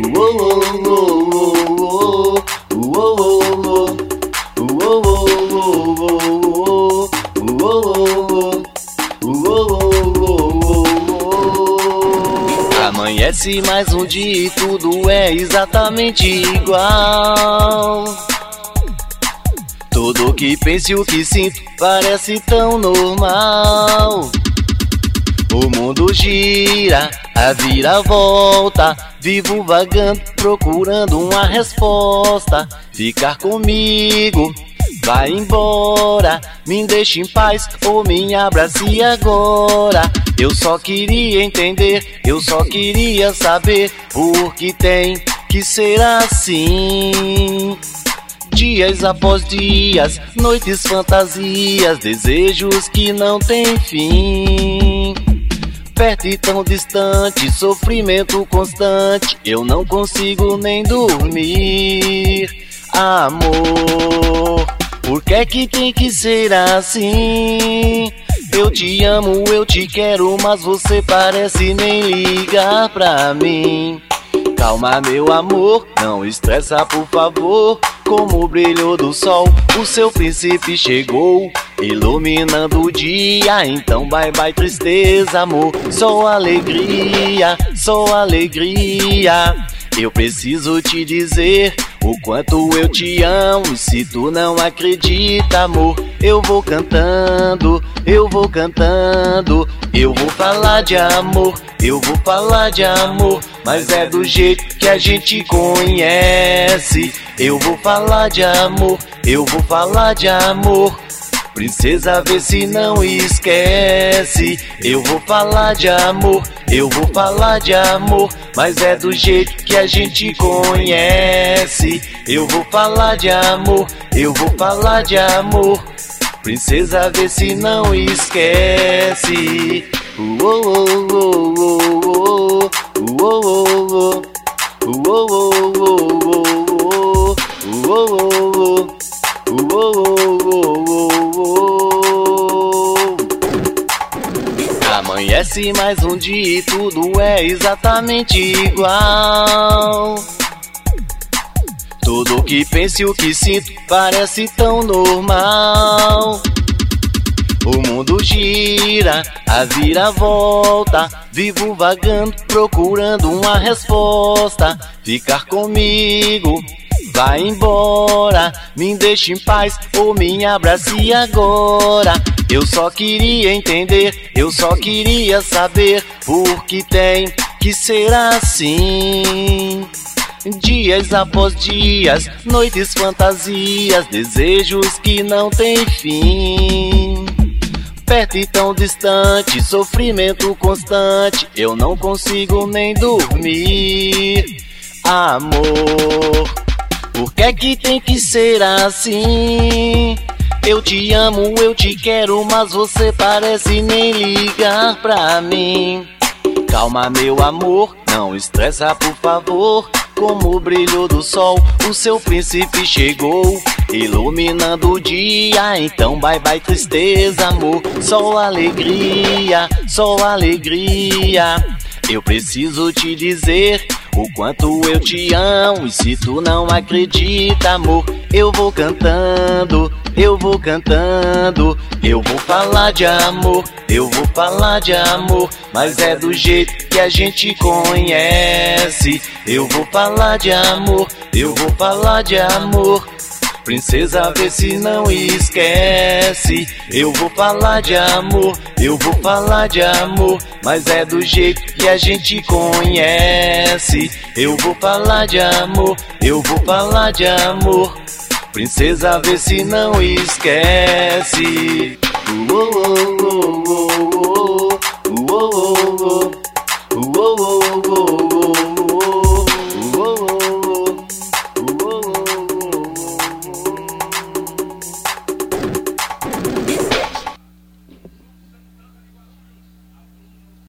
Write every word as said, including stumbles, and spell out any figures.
Amanhece mais um dia e tudo é exatamente igual. Tudo que penso e o que sinto parece tão normal. O mundo gira, a vira-volta, vivo vagando, procurando uma resposta. Ficar comigo, vai embora, me deixe em paz ou me abrace agora. Eu só queria entender, eu só queria saber por que tem que ser assim. Dias após dias, noites fantasias, desejos que não têm fim. Perto e tão distante, sofrimento constante, eu não consigo nem dormir. Amor, por que é que tem que ser assim? Eu te amo, eu te quero, mas você parece nem ligar pra mim. Calma, meu amor, não estressa, por favor. Como o brilho do sol, o seu príncipe chegou, iluminando o dia. Então bye bye tristeza, amor, só alegria, só alegria. Eu preciso te dizer o quanto eu te amo. Se tu não acredita, amor, eu vou cantando, eu vou cantando. Eu vou falar de amor, eu vou falar de amor, mas é do jeito que a gente conhece. Eu vou falar de amor, eu vou falar de amor. Princesa, vê se não esquece. Eu vou falar de amor, eu vou falar de amor, mas é do jeito que a gente conhece. Eu vou falar de amor, eu vou falar de amor. Princesa, vê se não esquece. Uou, uou, uou, uou, uou, uou, amanhece mais um dia e tudo é exatamente igual. Tudo que penso e o que sinto parece tão normal. O mundo gira, a vira-volta, vivo vagando, procurando uma resposta. Ficar comigo, vai embora, me deixe em paz ou me abrace agora. Eu só queria entender, eu só queria saber por que tem que ser assim. Dias após dias, noites fantasias, desejos que não têm fim. Perto e tão distante, sofrimento constante, eu não consigo nem dormir. Amor, por que é que tem que ser assim? Eu te amo, eu te quero, mas você parece nem ligar pra mim. Calma, meu amor, não estressa, por favor. Como o brilho do sol, o seu príncipe chegou, iluminando o dia. Então bye bye tristeza, amor, só alegria, só alegria. Eu preciso te dizer o quanto eu te amo, e se tu não acredita, amor, eu vou cantando, eu vou cantando. Eu vou falar de amor, eu vou falar de amor, mas é do jeito que a gente conhece. Eu vou falar de amor, eu vou falar de amor. Princesa, vê se não esquece. Eu vou falar de amor, eu vou falar de amor, mas é do jeito que a gente conhece. Eu vou falar de amor, eu vou falar de amor. Princesa, vê se não esquece. Uou, uou, uou, uou.